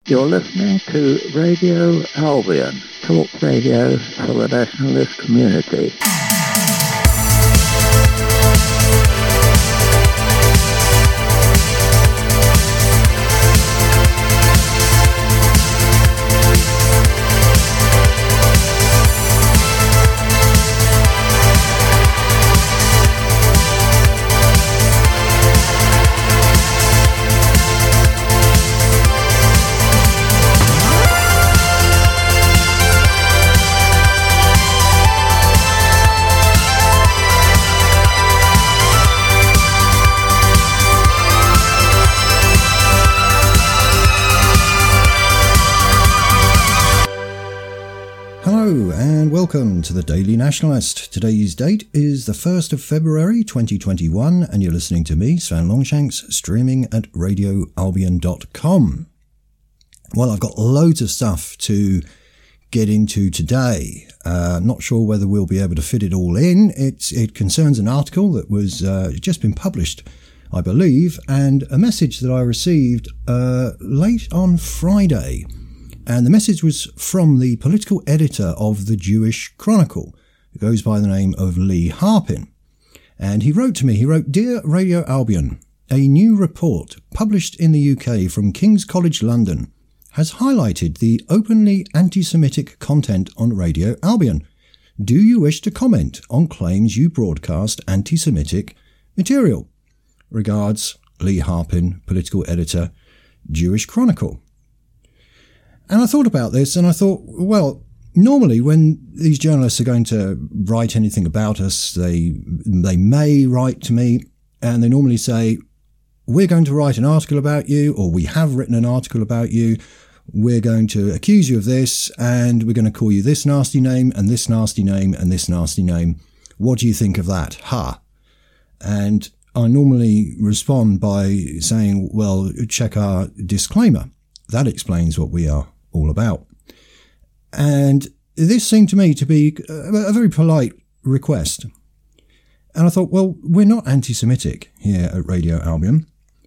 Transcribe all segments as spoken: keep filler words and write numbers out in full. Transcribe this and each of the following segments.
You're listening to Radio Albion, talk radio for the nationalist community. Welcome to the Daily Nationalist. Today's date is the first of February twenty twenty-one, and you're listening to me, Sven Longshanks, streaming at radio albion dot com. Well, I've got loads of stuff to get into today. Uh, not sure whether we'll be able to fit it all in. It's, it concerns an article that was uh, just been published, I believe, and a message that I received uh, late on Friday. And the message was from the political editor of the Jewish Chronicle, who goes by the name of Lee Harpin. And he wrote to me, he wrote, "Dear Radio Albion, a new report published in the U K from King's College London has highlighted the openly anti-Semitic content on Radio Albion. Do you wish to comment on claims you broadcast anti-Semitic material? Regards, Lee Harpin, political editor, Jewish Chronicle." And I thought about this and I thought, well, normally when these journalists are going to write anything about us, they they may write to me and they normally say, we're going to write an article about you, or we have written an article about you. We're going to accuse you of this and we're going to call you this nasty name and this nasty name and this nasty name. What do you think of that? Ha. And I normally respond by saying, well, check our disclaimer. That explains what we are all about. And this seemed to me to be a very polite request. And I thought, well, we're not anti-Semitic here at Radio Albion.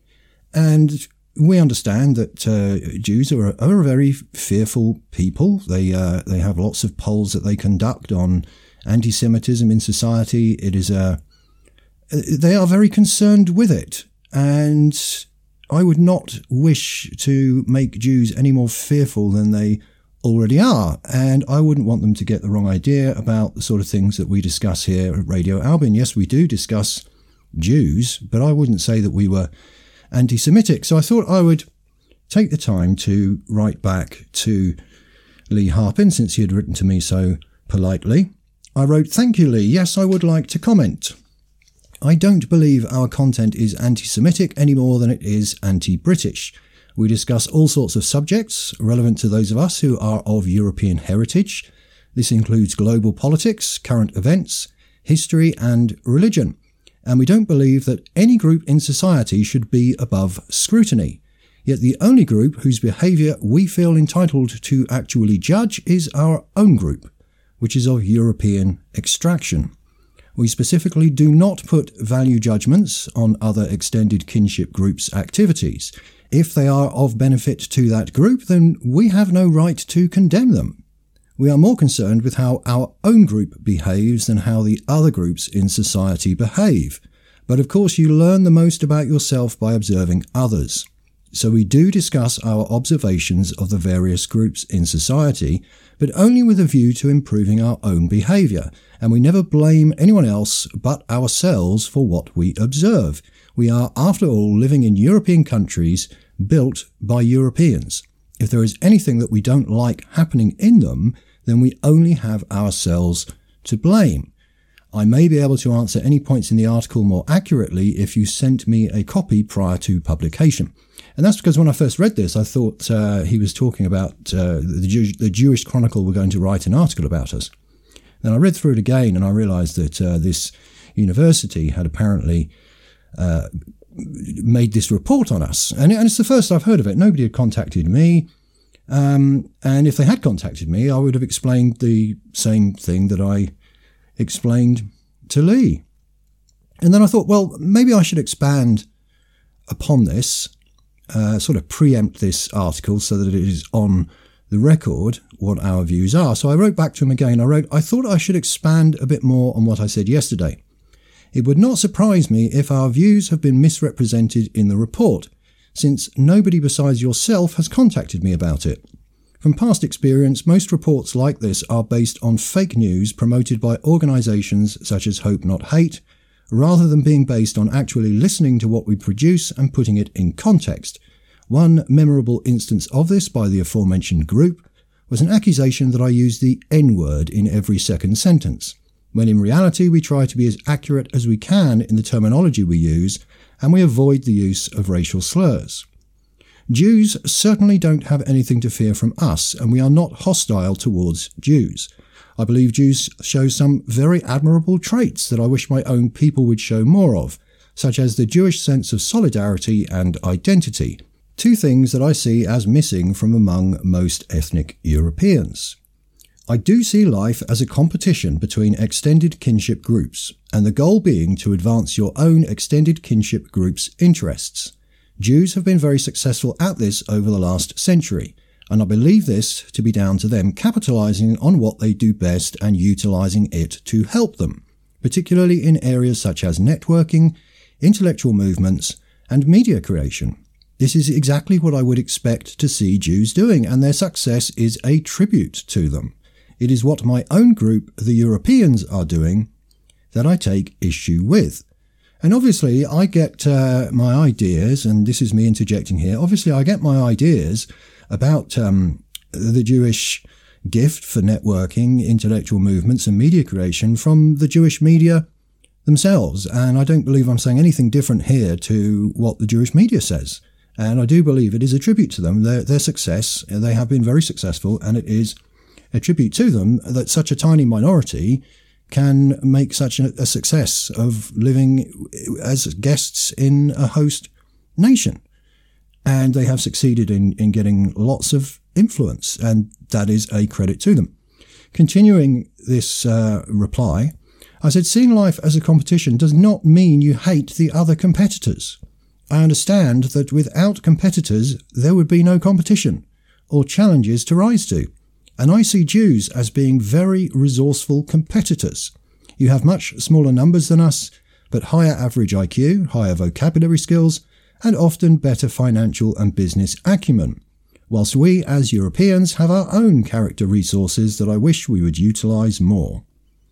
And we understand that uh, Jews are a, are a very fearful people. They uh, they have lots of polls that they conduct on anti-Semitism in society. It is a, they are very concerned with it. And I would not wish to make Jews any more fearful than they already are, and I wouldn't want them to get the wrong idea about the sort of things that we discuss here at Radio Albion. Yes, we do discuss Jews, but I wouldn't say that we were anti-Semitic. So I thought I would take the time to write back to Lee Harpin, since he had written to me so politely. I wrote, "Thank you, Lee. Yes, I would like to comment. I don't believe our content is anti-Semitic any more than it is anti-British. We discuss all sorts of subjects relevant to those of us who are of European heritage. This includes global politics, current events, history and religion. And we don't believe that any group in society should be above scrutiny. Yet the only group whose behaviour we feel entitled to actually judge is our own group, which is of European extraction. We specifically do not put value judgments on other extended kinship groups' activities. If they are of benefit to that group, then we have no right to condemn them. We are more concerned with how our own group behaves than how the other groups in society behave. But of course you learn the most about yourself by observing others. So we do discuss our observations of the various groups in society, but only with a view to improving our own behaviour, and we never blame anyone else but ourselves for what we observe. We are, after all, living in European countries built by Europeans. If there is anything that we don't like happening in them, then we only have ourselves to blame. I may be able to answer any points in the article more accurately if you sent me a copy prior to publication." And that's because when I first read this, I thought uh, he was talking about uh, the, Jew- the Jewish Chronicle were going to write an article about us. Then I read through it again and I realised that uh, this university had apparently uh, made this report on us. And, and it's the first I've heard of it. Nobody had contacted me. Um, and if they had contacted me, I would have explained the same thing that I explained to Lee. And then I thought, well, maybe I should expand upon this uh, sort of preempt this article so that it is on the record what our views are. So I wrote back to him again. I wrote, I thought I should expand a bit more on what I said yesterday. It would not surprise me if our views have been misrepresented in the report, since nobody besides yourself has contacted me about it. From past experience, most reports like this are based on fake news promoted by organisations such as Hope Not Hate, rather than being based on actually listening to what we produce and putting it in context. One memorable instance of this by the aforementioned group was an accusation that I used the N-word in every second sentence, when in reality we try to be as accurate as we can in the terminology we use, and we avoid the use of racial slurs. Jews certainly don't have anything to fear from us, and we are not hostile towards Jews. I believe Jews show some very admirable traits that I wish my own people would show more of, such as the Jewish sense of solidarity and identity, two things that I see as missing from among most ethnic Europeans. I do see life as a competition between extended kinship groups, and the goal being to advance your own extended kinship group's interests. Jews have been very successful at this over the last century, and I believe this to be down to them capitalising on what they do best and utilising it to help them, particularly in areas such as networking, intellectual movements, and media creation. This is exactly what I would expect to see Jews doing, and their success is a tribute to them. It is what my own group, the Europeans, are doing that I take issue with. And obviously I get uh, my ideas, and this is me interjecting here, obviously I get my ideas about um, the Jewish gift for networking, intellectual movements and media creation from the Jewish media themselves. And I don't believe I'm saying anything different here to what the Jewish media says. And I do believe it is a tribute to them. Their, their success, they have been very successful, and it is a tribute to them that such a tiny minority can make such a, a success of living as guests in a host nation. And they have succeeded in, in getting lots of influence, and that is a credit to them. Continuing this uh, reply, I said, seeing life as a competition does not mean you hate the other competitors. I understand that without competitors, there would be no competition or challenges to rise to. And I see Jews as being very resourceful competitors. You have much smaller numbers than us, but higher average I Q, higher vocabulary skills, and often better financial and business acumen, whilst we as Europeans have our own character resources that I wish we would utilise more.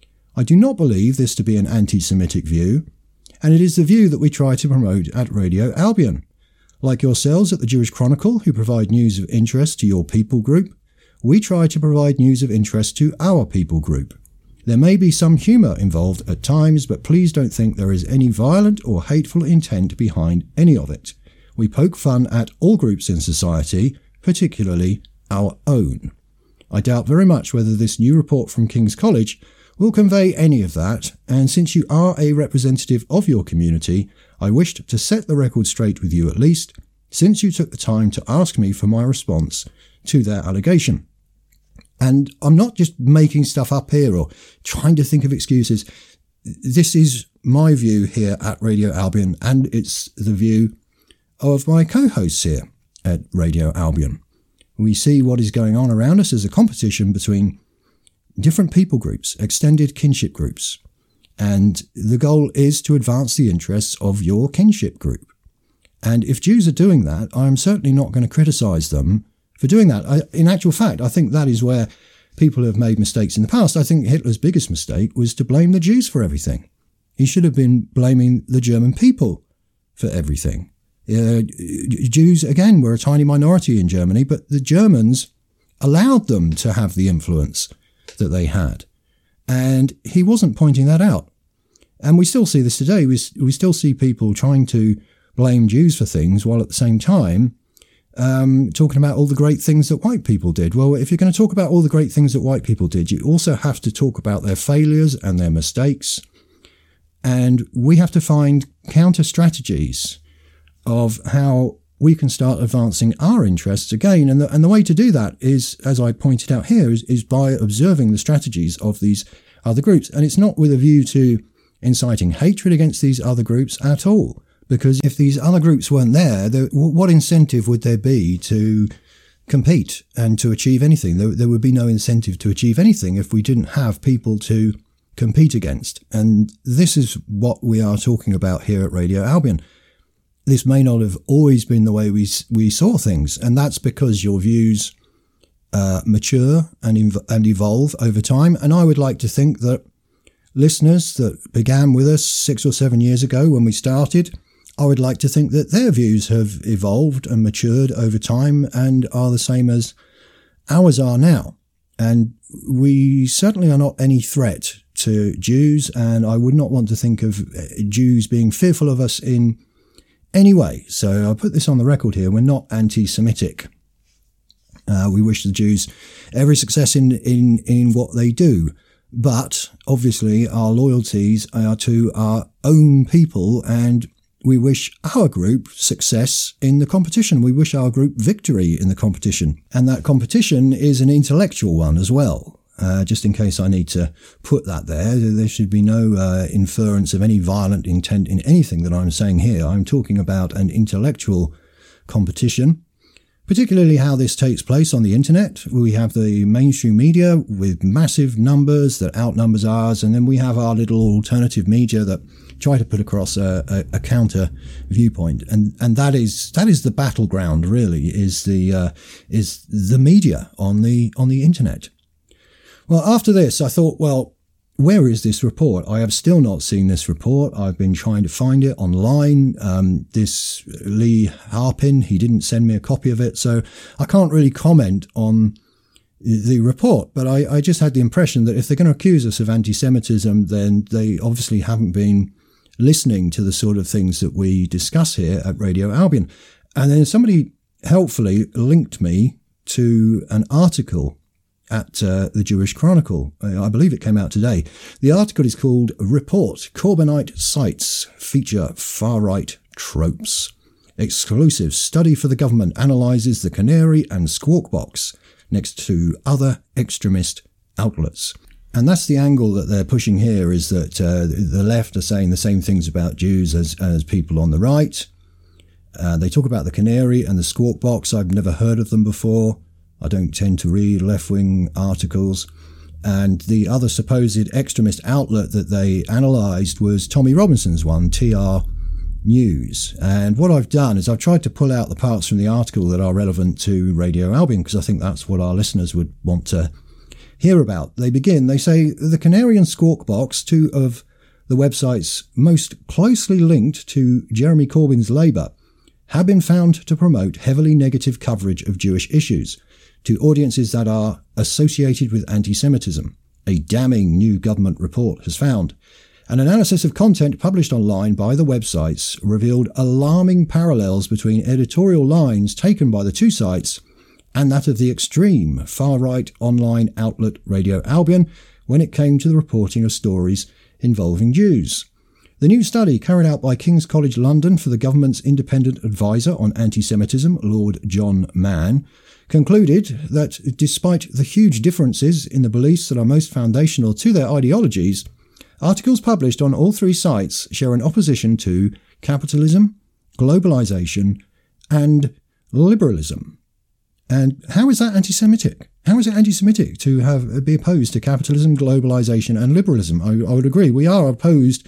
I do not believe this to be an anti-Semitic view, and it is the view that we try to promote at Radio Albion. Like yourselves at the Jewish Chronicle, who provide news of interest to your people group, we try to provide news of interest to our people group. There may be some humour involved at times, but please don't think there is any violent or hateful intent behind any of it. We poke fun at all groups in society, particularly our own. I doubt very much whether this new report from King's College will convey any of that, and since you are a representative of your community, I wished to set the record straight with you at least, since you took the time to ask me for my response to their allegation. And I'm not just making stuff up here or trying to think of excuses. This is my view here at Radio Albion, and it's the view of my co-hosts here at Radio Albion. We see what is going on around us as a competition between different people groups, extended kinship groups, and the goal is to advance the interests of your kinship group. And if Jews are doing that, I'm certainly not going to criticise them for doing that. I, in actual fact, I think that is where people have made mistakes in the past. I think Hitler's biggest mistake was to blame the Jews for everything. He should have been blaming the German people for everything. Uh, Jews, again, were a tiny minority in Germany, but the Germans allowed them to have the influence that they had. And he wasn't pointing that out. And we still see this today. We, we still see people trying to blame Jews for things while at the same time Um, talking about all the great things that white people did. Well, if you're going to talk about all the great things that white people did, you also have to talk about their failures and their mistakes. And we have to find counter strategies of how we can start advancing our interests again. And the, and the way to do that is, as I pointed out here, is, is by observing the strategies of these other groups. And it's not with a view to inciting hatred against these other groups at all, Because if these other groups weren't there, there what incentive would there be to compete and to achieve anything? There, there would be no incentive to achieve anything if we didn't have people to compete against. And this is what we are talking about here at Radio Albion. This may not have always been the way we we saw things, and that's because your views uh, mature and ev- and evolve over time. And I would like to think that listeners that began with us six or seven years ago when we started, I would like to think that their views have evolved and matured over time and are the same as ours are now. And we certainly are not any threat to Jews, and I would not want to think of Jews being fearful of us in any way. So I'll put this on the record here. We're not anti-Semitic. Uh, we wish the Jews every success in, in, in what they do. But obviously our loyalties are to our own people, and we wish our group success in the competition. We wish our group victory in the competition. And that competition is an intellectual one as well. Uh, just in case I need to put that there, there should be no uh, inference of any violent intent in anything that I'm saying here. I'm talking about an intellectual competition, particularly how this takes place on the internet. We have the mainstream media with massive numbers that outnumbers ours, and then we have our little alternative media that try to put across a, a, a counter viewpoint, and and that is that is the battleground. Really, is the uh, is the media on the on the internet. Well, after this, I thought, well, where is this report? I have still not seen this report. I've been trying to find it online. Um, this Lee Harpin, he didn't send me a copy of it, so I can't really comment on the report. But I, I just had the impression that if they're going to accuse us of anti-Semitism, then they obviously haven't been listening to the sort of things that we discuss here at Radio Albion. And then somebody helpfully linked me to an article at uh, the Jewish Chronicle. I believe it came out today. The article is called Report, Corbynite Sites Feature Far-Right Tropes. Exclusive study for the government analyses the Canary and Squawk Box next to other extremist outlets. And that's the angle that they're pushing here, is that uh, the left are saying the same things about Jews as, as people on the right. Uh, they talk about the Canary and the Squawk Box. I've never heard of them before. I don't tend to read left-wing articles. And the other supposed extremist outlet that they analysed was Tommy Robinson's one, T R News. And what I've done is I've tried to pull out the parts from the article that are relevant to Radio Albion, because I think that's what our listeners would want to hear about. They begin, they say, the Canary and Squawk Box, two of the websites most closely linked to Jeremy Corbyn's Labour, have been found to promote heavily negative coverage of Jewish issues to audiences that are associated with anti-Semitism, a damning new government report has found. An analysis of content published online by the websites revealed alarming parallels between editorial lines taken by the two sites and that of the extreme far-right online outlet Radio Albion when it came to the reporting of stories involving Jews. The new study, carried out by King's College London for the government's independent advisor on anti-Semitism, Lord John Mann, concluded that despite the huge differences in the beliefs that are most foundational to their ideologies, articles published on all three sites share an opposition to capitalism, globalization, and liberalism. And how is that anti-Semitic? How is it anti-Semitic to have be opposed to capitalism, globalization, and liberalism? I, I would agree. We are opposed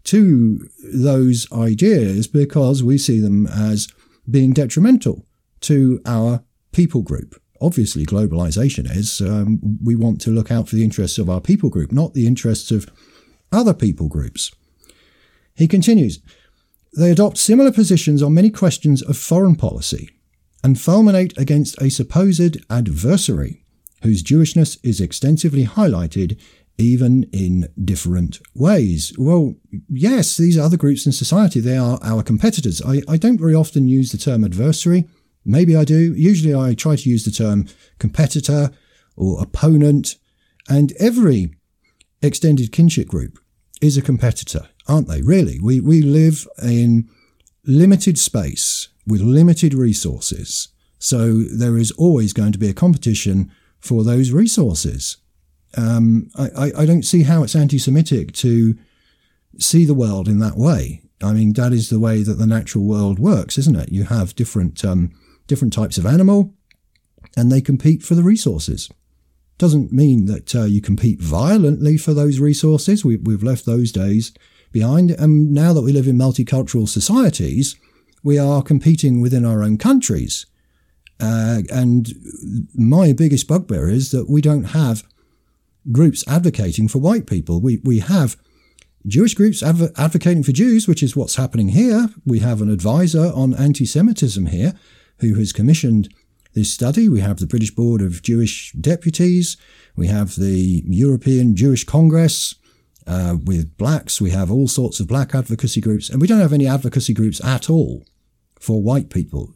to those ideas because we see them as being detrimental to our people group. Obviously, globalization is. Um, we want to look out for the interests of our people group, not the interests of other people groups. He continues, they adopt similar positions on many questions of foreign policy and fulminate against a supposed adversary whose Jewishness is extensively highlighted even in different ways. Well, yes, these other groups in society, they are our competitors. I, I don't very often use the term adversary. Maybe I do. Usually I try to use the term competitor or opponent, and every extended kinship group is a competitor, aren't they? Really, we, we live in limited space with limited resources. So there is always going to be a competition for those resources. Um, I, I don't see how it's anti-Semitic to see the world in that way. I mean, that is the way that the natural world works, isn't it? You have different um, different types of animal, and they compete for the resources. Doesn't mean that uh, you compete violently for those resources. We, we've left those days behind. And now that we live in multicultural societies, we are competing within our own countries. Uh, and my biggest bugbear is that we don't have groups advocating for white people. We we have Jewish groups adv- advocating for Jews, which is what's happening here. We have an advisor on anti-Semitism here who has commissioned this study. We have the British Board of Jewish Deputies. We have the European Jewish Congress uh, with blacks. We have all sorts of black advocacy groups. And we don't have any advocacy groups at all for white people.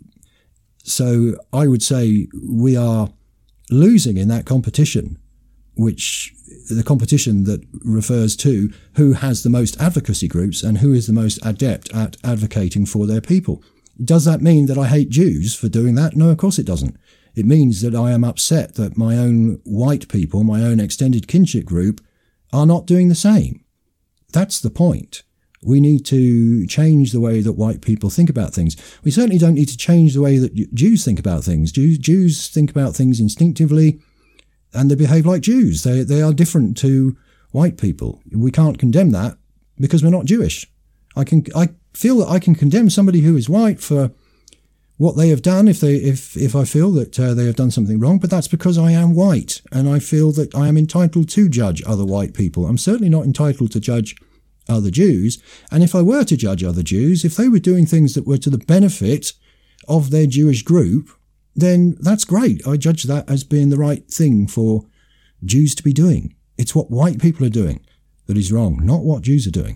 So I would say we are losing in that competition, which the competition that refers to who has the most advocacy groups and who is the most adept at advocating for their people. Does that mean that I hate Jews for doing that? No, of course it doesn't. It means that I am upset that my own white people, my own extended kinship group, are not doing the same. That's the point. We need to change the way that white people think about things. We certainly don't need to change the way that Jews think about things. Jews, Jews think about things instinctively, and they behave like Jews. They they are different to white people. We can't condemn that because we're not Jewish. I can I feel that I can condemn somebody who is white for what they have done if they if if I feel that uh, they have done something wrong, but that's because I am white and I feel that I am entitled to judge other white people. I'm certainly not entitled to judge other Jews. And if I were to judge other Jews, if they were doing things that were to the benefit of their Jewish group, then that's great. I judge that as being the right thing for Jews to be doing. It's what white people are doing that is wrong, not what Jews are doing.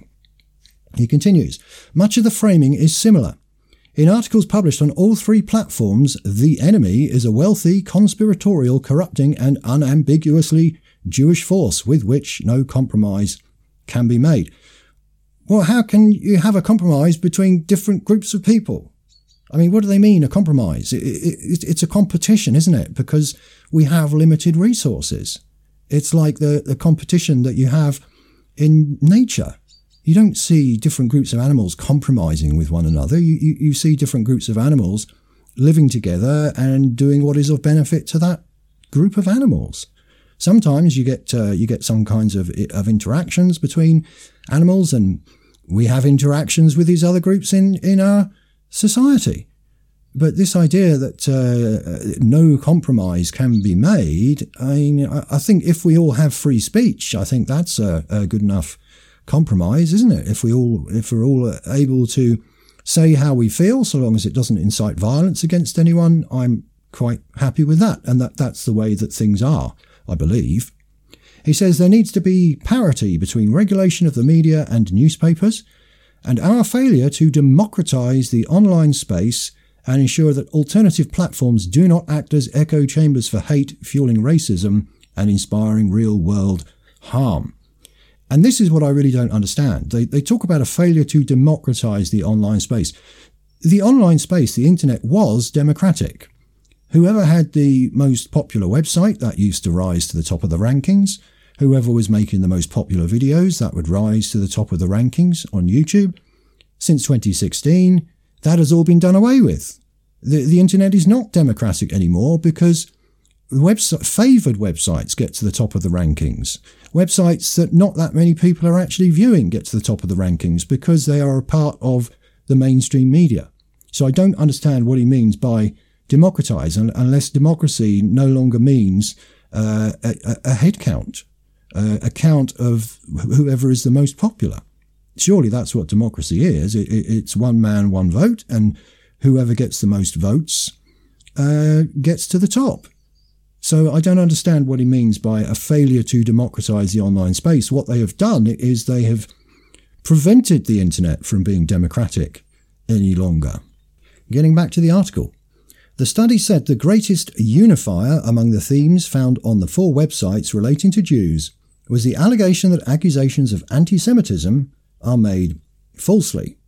He continues, much of the framing is similar. In articles published on all three platforms, the enemy is a wealthy, conspiratorial, corrupting, and unambiguously Jewish force with which no compromise can be made. Well, how can you have a compromise between different groups of people? I mean, what do they mean, a compromise? It, it, it's a competition, isn't it? Because we have limited resources. It's like the, the competition that you have in nature. You don't see different groups of animals compromising with one another. You, you, you see different groups of animals living together and doing what is of benefit to that group of animals. Sometimes you get uh, you get some kinds of of interactions between animals, and we have interactions with these other groups in, in our society. But this idea that uh, no compromise can be made, I mean, I think if we all have free speech, I think that's a, a good enough compromise, isn't it? If we all, if we're all able to say how we feel, so long as it doesn't incite violence against anyone, I'm quite happy with that. And that, that's the way that things are, I believe. He says there needs to be parity between regulation of the media and newspapers, and our failure to democratize the online space and ensure that alternative platforms do not act as echo chambers for hate, fueling racism and inspiring real-world harm. And this is what I really don't understand. They, they talk about a failure to democratize the online space. The online space, the internet, was democratic. Whoever had the most popular website, that used to rise to the top of the rankings. Whoever was making the most popular videos, that would rise to the top of the rankings on YouTube. Since twenty sixteen, that has all been done away with. The, the internet is not democratic anymore because website, favoured websites get to the top of the rankings. Websites that not that many people are actually viewing get to the top of the rankings because they are a part of the mainstream media. So I don't understand what he means by democratise, unless democracy no longer means uh, a, a head count, uh, a count of whoever is the most popular. Surely that's what democracy is. It, it, it's one man, one vote, and whoever gets the most votes uh, gets to the top. So I don't understand what he means by a failure to democratise the online space. What they have done is they have prevented the internet from being democratic any longer. Getting back to the article. The study said the greatest unifier among the themes found on the four websites relating to Jews was the allegation that accusations of anti-Semitism are made falsely.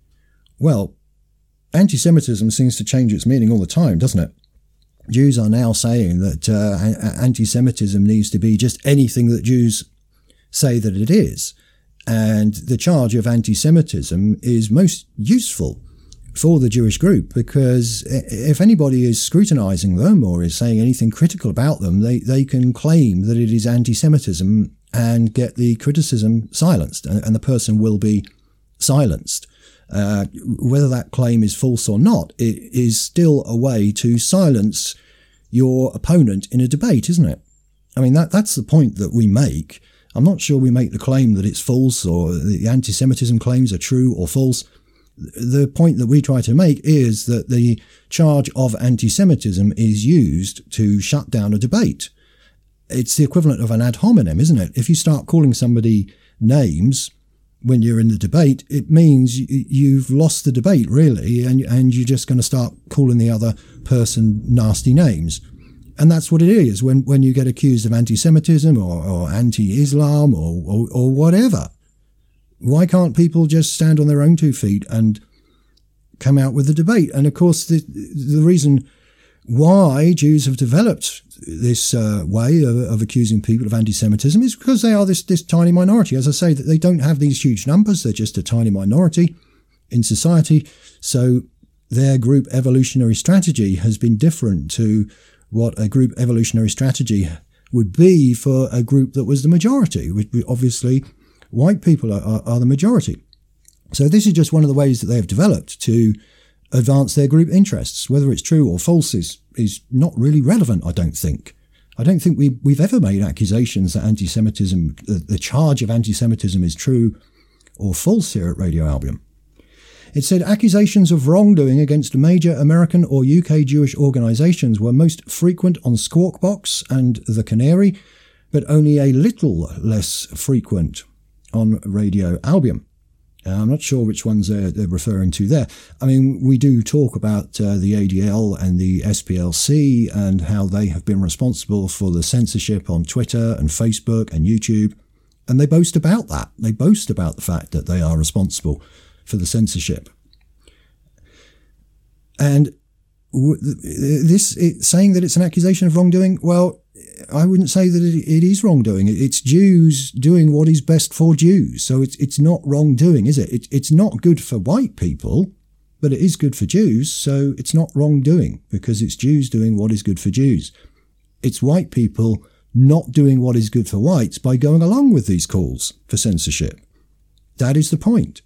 Well, anti-Semitism seems to change its meaning all the time, doesn't it? Jews are now saying that uh, anti-Semitism needs to be just anything that Jews say that it is. And the charge of anti-Semitism is most useful for the Jewish group, because if anybody is scrutinizing them or is saying anything critical about them, they, they can claim that it is anti-Semitism and get the criticism silenced, and, and the person will be silenced. Uh, whether that claim is false or not, it is still a way to silence your opponent in a debate, isn't it? I mean, that that's the point that we make. I'm not sure we make the claim that it's false or the anti-Semitism claims are true or false. The point that we try to make is that the charge of anti-Semitism is used to shut down a debate. It's the equivalent of an ad hominem, isn't it? If you start calling somebody names when you're in the debate, it means you've lost the debate, really, and, and you're just going to start calling the other person nasty names. And that's what it is when, when you get accused of anti-Semitism or, or anti-Islam or, or, or whatever. Why can't people just stand on their own two feet and come out with a debate? And of course, the, the reason why Jews have developed this uh, way of, of accusing people of anti-Semitism is because they are this, this tiny minority. As I say, that they don't have these huge numbers. They're just a tiny minority in society. So their group evolutionary strategy has been different to what a group evolutionary strategy would be for a group that was the majority, which obviously white people are, are, are the majority. So this is just one of the ways that they have developed to advance their group interests. Whether it's true or false is, is not really relevant, I don't think. I don't think we, we've ever made accusations that anti-Semitism, the, the charge of anti-Semitism is true or false here at Radio Albion. It said accusations of wrongdoing against major American or U K Jewish organisations were most frequent on Squawk Box and The Canary, but only a little less frequent on Radio Albion. Uh, I'm not sure which ones they're, they're referring to there. I mean, we do talk about uh, the A D L and the S P L C and how they have been responsible for the censorship on Twitter and Facebook and YouTube. And they boast about that. They boast about the fact that they are responsible for the censorship. And w- this it, saying that it's an accusation of wrongdoing, well, I wouldn't say that it, it is wrongdoing. It's Jews doing what is best for Jews. So it's it's not wrongdoing, is it? it? It's not good for white people, but it is good for Jews. So it's not wrongdoing because it's Jews doing what is good for Jews. It's white people not doing what is good for whites by going along with these calls for censorship. That is the point.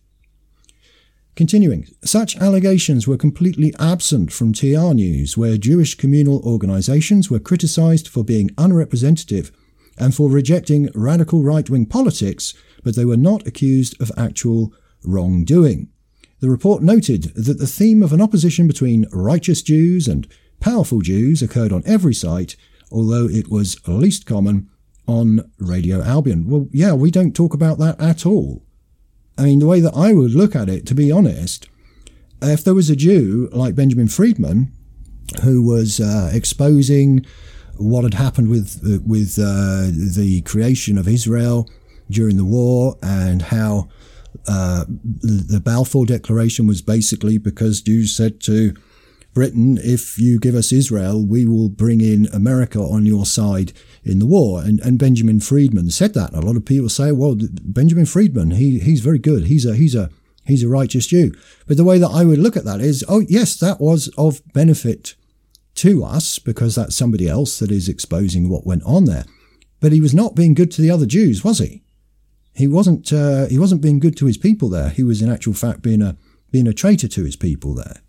Continuing, such allegations were completely absent from T R News, where Jewish communal organisations were criticised for being unrepresentative and for rejecting radical right-wing politics, but they were not accused of actual wrongdoing. The report noted that the theme of an opposition between righteous Jews and powerful Jews occurred on every site, although it was least common on Radio Albion. Well, yeah, we don't talk about that at all. I mean, the way that I would look at it, to be honest, if there was a Jew like Benjamin Friedman who was uh, exposing what had happened with uh, with uh, the creation of Israel during the war and how uh, the Balfour Declaration was basically because Jews said to Britain, if you give us Israel, we will bring in America on your side in the war. And, and Benjamin Friedman said that. And a lot of people say, well, Benjamin Friedman, he he's very good. He's a he's a he's a righteous Jew. But the way that I would look at that is, oh yes, that was of benefit to us because that's somebody else that is exposing what went on there. But he was not being good to the other Jews, was he? He wasn't. Uh, he wasn't being good to his people there. He was in actual fact being a being a traitor to his people there.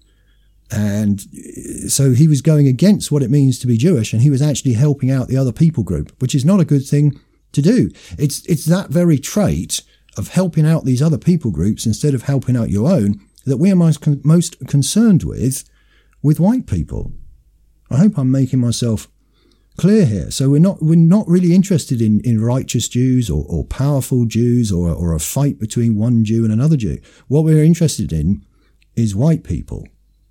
And so he was going against what it means to be Jewish, and he was actually helping out the other people group, which is not a good thing to do. It's it's that very trait of helping out these other people groups instead of helping out your own that we are most, con- most concerned with with white people. I hope I'm making myself clear here. So we're not we're not really interested in, in righteous Jews or, or powerful Jews or, or a fight between one Jew and another Jew. What we're interested in is white people.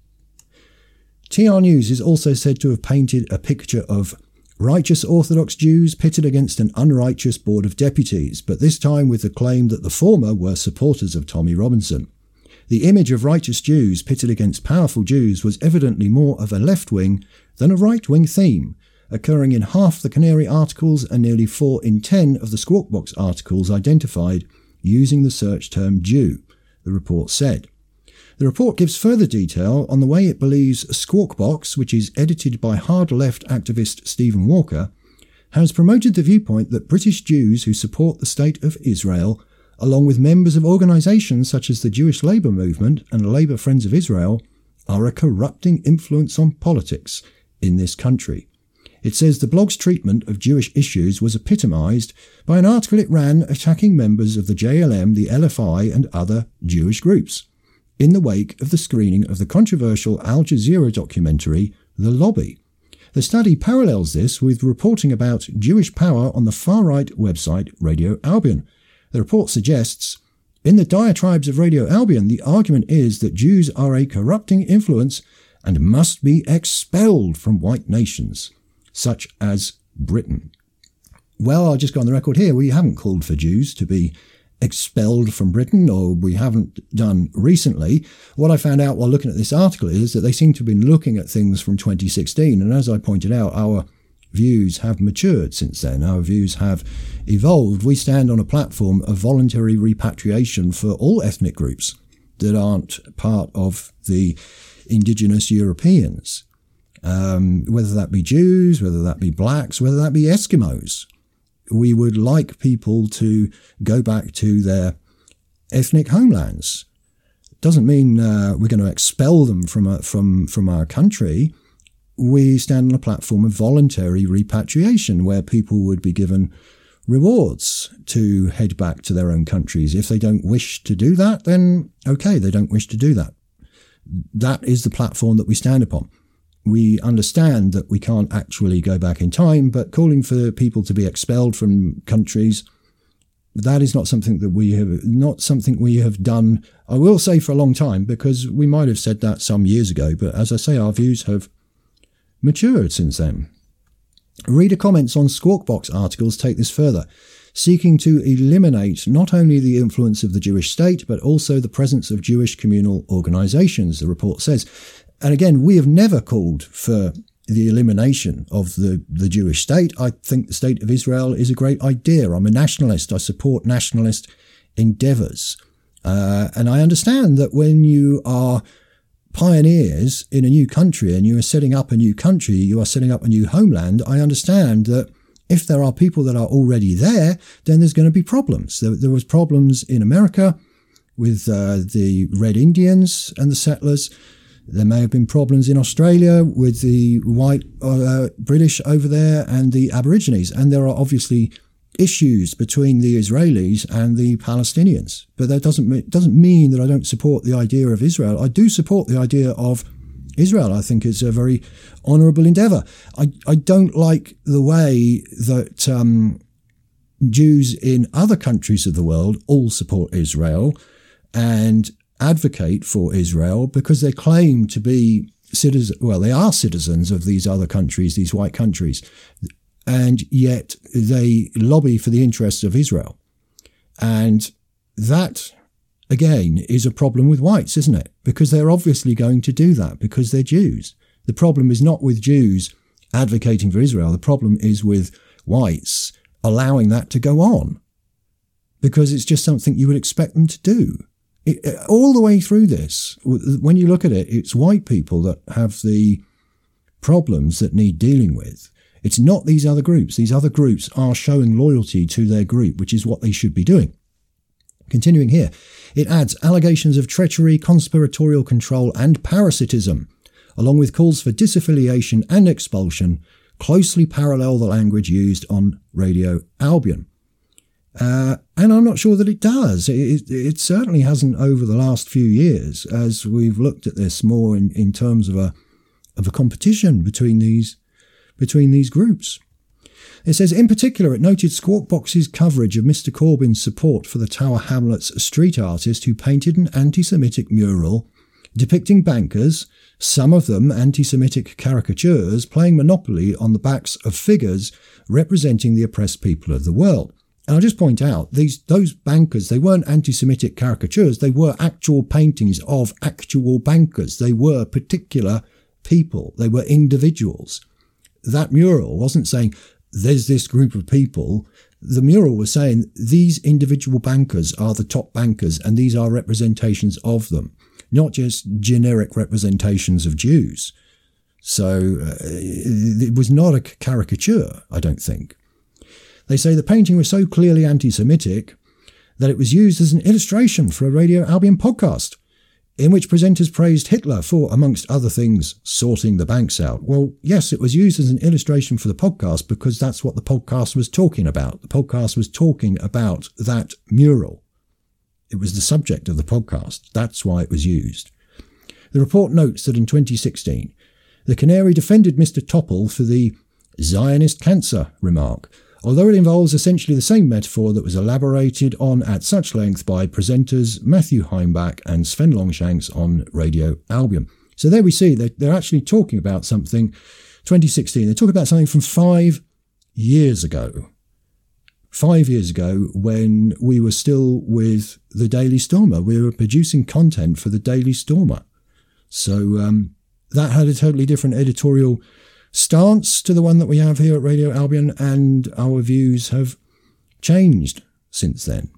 T R News is also said to have painted a picture of righteous Orthodox Jews pitted against an unrighteous Board of Deputies, but this time with the claim that the former were supporters of Tommy Robinson. The image of righteous Jews pitted against powerful Jews was evidently more of a left-wing than a right-wing theme, occurring in half the Canary articles and nearly four in ten of the Squawk Box articles identified using the search term Jew, the report said. The report gives further detail on the way it believes Squawkbox, which is edited by hard-left activist Stephen Walker, has promoted the viewpoint that British Jews who support the State of Israel, along with members of organisations such as the Jewish Labour Movement and Labour Friends of Israel, are a corrupting influence on politics in this country. It says the blog's treatment of Jewish issues was epitomised by an article it ran attacking members of the J L M, the L F I and other Jewish groups, in the wake of the screening of the controversial Al Jazeera documentary The Lobby. The study parallels this with reporting about Jewish power on the far-right website Radio Albion. The report suggests, in the diatribes of Radio Albion, the argument is that Jews are a corrupting influence and must be expelled from white nations, such as Britain. Well, I'll just go on the record here. We haven't called for Jews to be expelled from Britain, or we haven't done recently. What I found out while looking at this article is that they seem to have been looking at things from twenty sixteen, and as I pointed out, our views have matured since then. Our views have evolved. We stand on a platform of voluntary repatriation for all ethnic groups that aren't part of the indigenous Europeans, um, whether that be Jews, whether that be blacks, whether that be Eskimos. We would like people to go back to their ethnic homelands. It doesn't mean uh, we're going to expel them from a, from from our country. We stand on a platform of voluntary repatriation where people would be given rewards to head back to their own countries. If they don't wish to do that, then okay, they don't wish to do that. That is the platform that we stand upon. We understand that we can't actually go back in time, but calling for people to be expelled from countries, that is not something that we have not something we have done, I will say, for a long time, because we might have said that some years ago, but as I say, our views have matured since then. Reader comments on Squawkbox articles take this further, seeking to eliminate not only the influence of the Jewish state, but also the presence of Jewish communal organisations, the report says. And again, we have never called for the elimination of the, the Jewish state. I think the State of Israel is a great idea. I'm a nationalist. I support nationalist endeavours. Uh, and I understand that when you are pioneers in a new country and you are setting up a new country, you are setting up a new homeland, I understand that if there are people that are already there, then there's going to be problems. There, there was problems in America with uh, the Red Indians and the settlers. There may have been problems in Australia with the white uh, British over there and the Aborigines. And there are obviously issues between the Israelis and the Palestinians. But that doesn't, it doesn't mean that I don't support the idea of Israel. I do support the idea of Israel. I think it's a very honourable endeavour. I, I don't like the way that um, Jews in other countries of the world all support Israel and advocate for Israel because they claim to be citizens, well, they are citizens of these other countries, these white countries, and yet they lobby for the interests of Israel. And that, again, is a problem with whites, isn't it? Because they're obviously going to do that because they're Jews. The problem is not with Jews advocating for Israel. The problem is with whites allowing that to go on because it's just something you would expect them to do. It, all the way through this, when you look at it, it's white people that have the problems that need dealing with. It's not these other groups. These other groups are showing loyalty to their group, which is what they should be doing. Continuing here, it adds allegations of treachery, conspiratorial control and parasitism, along with calls for disaffiliation and expulsion, closely parallel the language used on Radio Albion. Uh, and I'm not sure that it does. It, it certainly hasn't over the last few years, as we've looked at this more in, in terms of a of a competition between these between these groups. It says, in particular, it noted Squawkbox's coverage of Mister Corbyn's support for the Tower Hamlets street artist who painted an anti-Semitic mural depicting bankers, some of them anti-Semitic caricatures, playing Monopoly on the backs of figures representing the oppressed people of the world. And I'll just point out, these those bankers, they weren't anti-Semitic caricatures, they were actual paintings of actual bankers. They were particular people, they were individuals. That mural wasn't saying, there's this group of people the mural was saying these individual bankers are the top bankers and these are representations of them, not just generic representations of Jews. So uh, it was not a caricature, I don't think. They say the painting was so clearly anti-Semitic that it was used as an illustration for a Radio Albion podcast, in which presenters praised Hitler for, amongst other things, sorting the banks out. Well, yes, it was used as an illustration for the podcast because that's what the podcast was talking about. The podcast was talking about that mural. It was the subject of the podcast. That's why it was used. The report notes that in twenty sixteen, the Canary defended Mister Topol for the Zionist cancer remark, although it involves essentially the same metaphor that was elaborated on at such length by presenters Matthew Heimbach and Sven Longshanks on Radio Albion. So there we see that they're actually talking about something, twenty sixteen, they're talking about something from five years ago. Five years ago when we were still with the Daily Stormer. We were producing content for the Daily Stormer. So um, that had a totally different editorial stance to the one that we have here at Radio Albion, and our views have changed since then.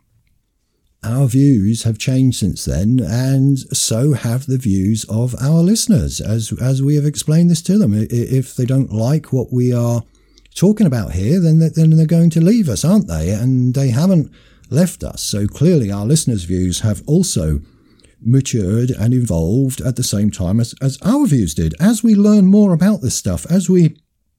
Our views have changed since then, and so have the views of our listeners, as as we have explained this to them. If they don't like what we are talking about here, then they're, then they're going to leave us, aren't they? And they haven't left us. So clearly our listeners' views have also matured and evolved at the same time as, as our views did. As we learn more about this stuff, as we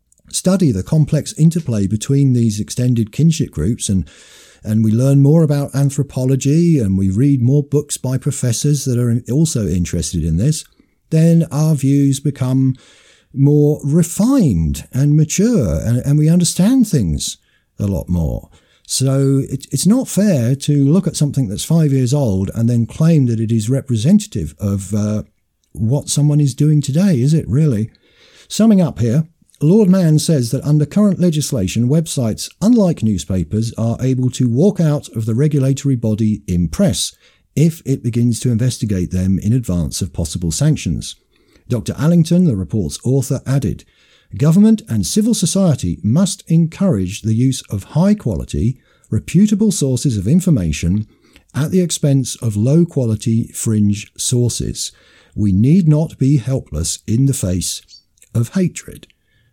study the complex interplay between these extended kinship groups, and and we learn more about anthropology, and we read more books by professors that are also interested in this, then our views become more refined and mature, and, and we understand things a lot more. So it, it's not fair to look at something that's five years old and then claim that it is representative of uh, what someone is doing today, is it really? Summing up here, Lord Mann says that under current legislation, websites, unlike newspapers, are able to walk out of the regulatory body Impress if it begins to investigate them in advance of possible sanctions. Doctor Allington, the report's author, added, government and civil society must encourage the use of high-quality, reputable sources of information at the expense of low-quality fringe sources. We need not be helpless in the face of hatred.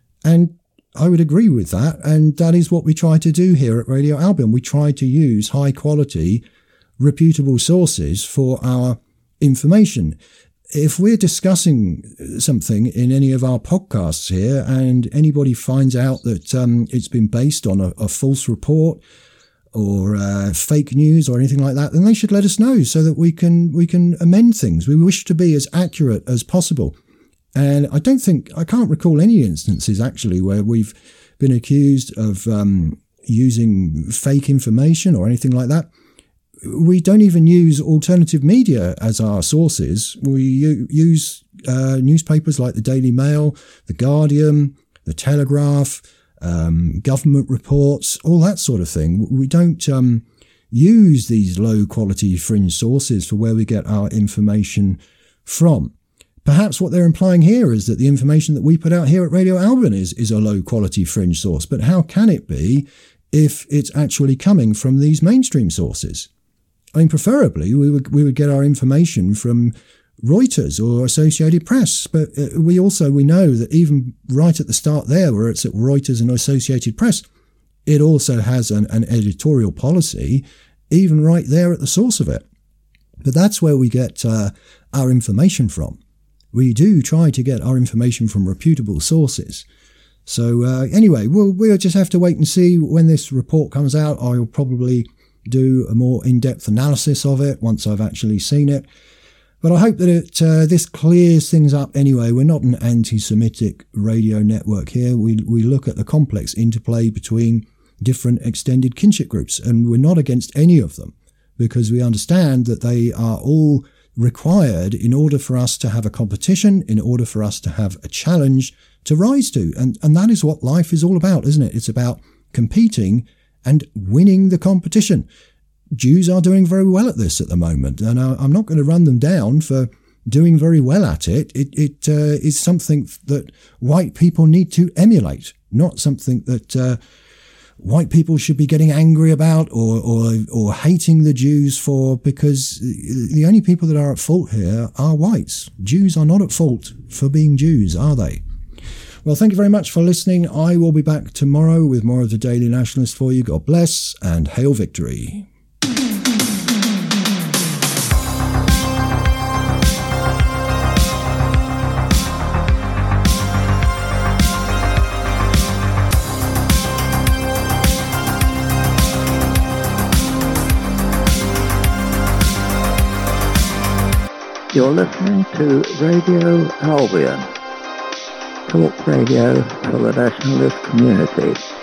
And I would agree with that, and that is what we try to do here at Radio Albion. We try to use high-quality, reputable sources for our information. If we're discussing something in any of our podcasts here and anybody finds out that um, it's been based on a, a false report or uh, fake news or anything like that, then they should let us know so that we can we can amend things. We wish to be as accurate as possible. And I don't think, I can't recall any instances actually where we've been accused of um, using fake information or anything like that. We don't even use alternative media as our sources. We u- use uh, newspapers like the Daily Mail, the Guardian, the Telegraph, um, government reports, all that sort of thing. We don't um, use these low-quality fringe sources for where we get our information from. Perhaps what they're implying here is that the information that we put out here at Radio Albion is, is a low-quality fringe source. But how can it be if it's actually coming from these mainstream sources? I mean, preferably, we would we would get our information from Reuters or Associated Press. But uh, we also, we know that even right at the start there, where it's at Reuters and Associated Press, it also has an, an editorial policy, even right there at the source of it. But that's where we get uh, our information from. We do try to get our information from reputable sources. So uh, anyway, we'll, we'll just have to wait and see when this report comes out. I'll probably do a more in-depth analysis of it once I've actually seen it. But I hope that it uh, this clears things up anyway. We're not an anti-Semitic radio network here. We we look at the complex interplay between different extended kinship groups, and we're not against any of them because we understand that they are all required in order for us to have a competition, in order for us to have a challenge to rise to. And, and that is what life is all about, isn't it? It's about competing and winning the competition. Jews are doing very well at this at the moment, and I'm not going to run them down for doing very well at it. It, it uh, is something that white people need to emulate, not something that uh, white people should be getting angry about or, or, or hating the Jews for, because the only people that are at fault here are whites. Jews are not at fault for being Jews, are they? Well, thank you very much for listening. I will be back tomorrow with more of the Daily Nationalist for you. God bless and hail victory. You're listening to Radio Albion, talk radio for the nationalist community.